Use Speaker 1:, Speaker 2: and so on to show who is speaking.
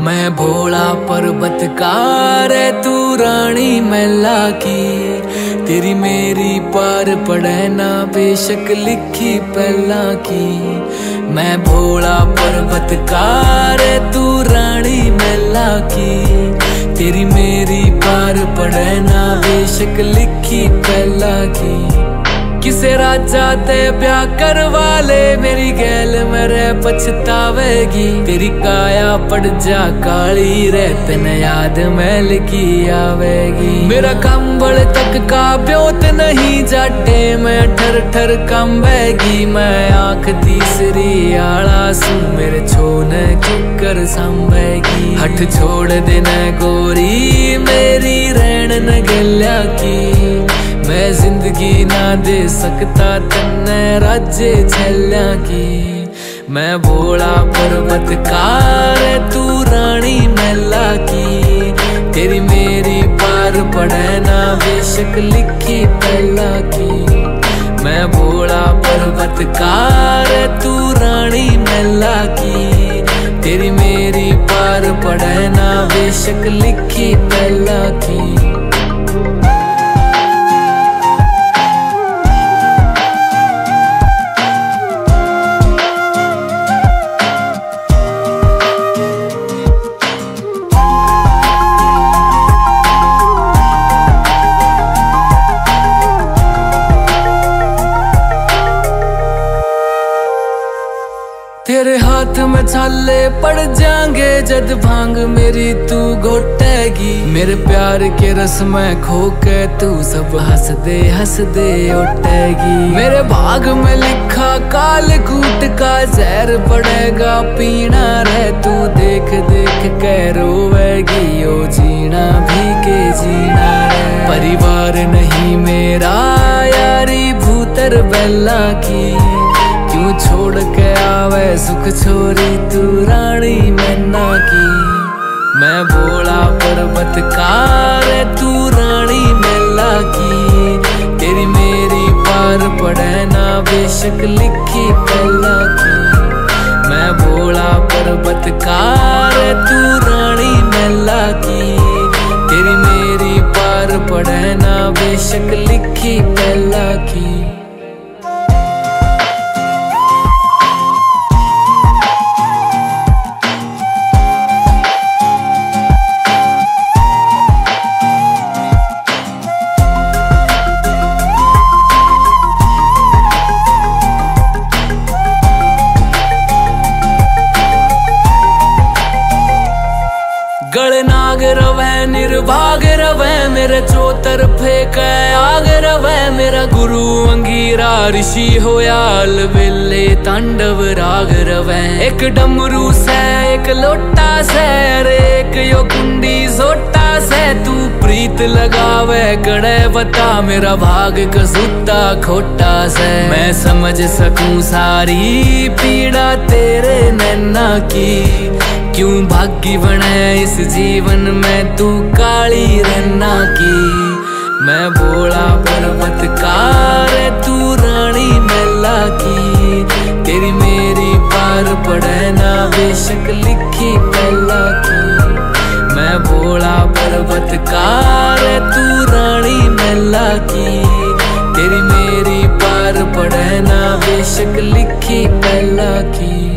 Speaker 1: मैं भोला पर्वतकार है तू रानी मैला की। तेरी मेरी पार पड़े ना बेशक लिखी पहला की। मैं भोला पर्वतकार है तू रानी मैला की। तेरी मेरी पार पड़े ना बेशक लिखी पहला की। किसे राजा ते ब्याह करवा ले मेरी गैल मेरे पछतावेगी। तेरी काया पड़ जा काली रे तन याद मैल की आवेगी। मेरा कंबल तक का ब्योत नहीं जाटे मैं ठर ठर कंबेगी। मैं आंख तीसरी आला सू मेरे छोन किकर संभेगी। हट छोड़ देना गोरी मेरी रैन न गल्या की। मैं जिंदगी ना दे सकता तन्ने राज्य झल्या की। मैं भोला पर्वतकार है तू रानी मैला की। तेरी मेरी पार पड़े ना बेशक लिखी पहला की। मैं भोला पर्वतकार है तू रानी मैला की। तेरी मेरी पार पड़े ना बेशक लिखी पहला की। तेरे हाथ में छाले पड़ जाएंगे जद भांग मेरी तू घोटेगी। मेरे प्यार के रस में खो के तू सब हंस दे उठेगी। मेरे भाग में लिखा काल कूट का जहर पड़ेगा पीना रे तू। देख देख के रोवेगी ओ जीना भी के जीना रे। परिवार नहीं मेरा यारी भूतर बेला की। क्यों छोड़ के आवे सुख छोरी तू रानी मैना की। मैं भोला पर्वतकार है तू रानी मैला की। तेरी मेरी पार पड़े ना बेशक लिखी पहला की। मैं भोला पर्वतकार है तू रानी मैला की। तेरी मेरी पार पड़े ना बेशक लिखी पहला की। गलनाग रवे निर्भाग रवे मेरे चौतरफे कै आग रवे। मेरा गुरु अंगीरा ऋषि होया अलबेले तांडव राग रवे। एक डमरू से एक लोटा से अरे एक यो कुंडी सोटा से। तू प्रीत लगावे गड़े बता मेरा भाग कसूता खोटा से। मैं समझ सकूं सारी पीड़ा तेरे नैना की। क्यों भागी बने इस जीवन में तू काली रन्ना की। मैं भोला पर्वतकार है तू रानी मैला की। तेरी मेरी पार पड़े ना बेशक लिखी पहला की। मैं भोला पर्वतकार है तू रानी मैला की। तेरी मेरी पार पड़े ना बेशक लिखी पहला की।